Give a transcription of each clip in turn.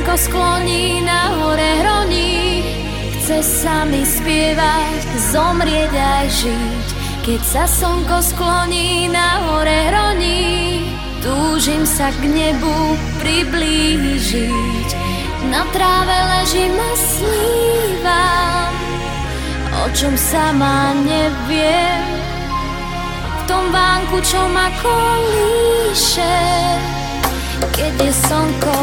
skloní, na hore hroní. Chce sa mi spievať, zomrieť aj žiť. Keď sa slnko skloní, na hore hroní. Túžim sa k nebu priblížiť. Na tráve ležím a snívam, o čom sama neviem. V tom vánku, čo ma kolíše, keď je slnko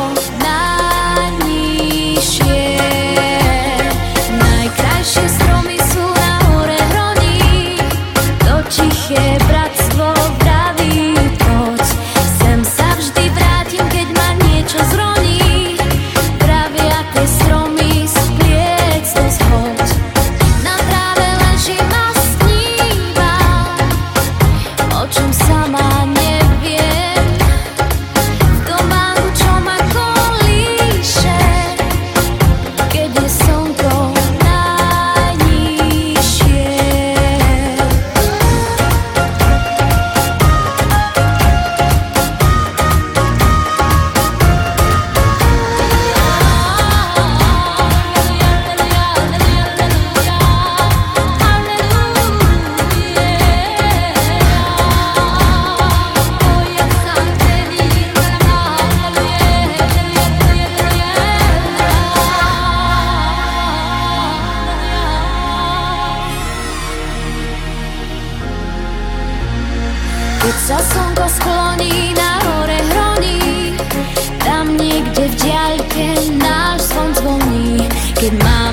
najnižšie. Najkrajšie stromy sú na hore hroní, to tiché bratstvo vraví poď. Sem sa vždy vrátim, keď ma niečo zroní. Vravia tie stromy spliec to zhoď. Na tráve ležím a snívam, o čom sama neviem. V tom vánku, čo ma kolíše, keď je slnko najnižšie. Keď sa slnko skloní, na hore hroní, tam niekde v diaľke náš zvon zvoní. Keď má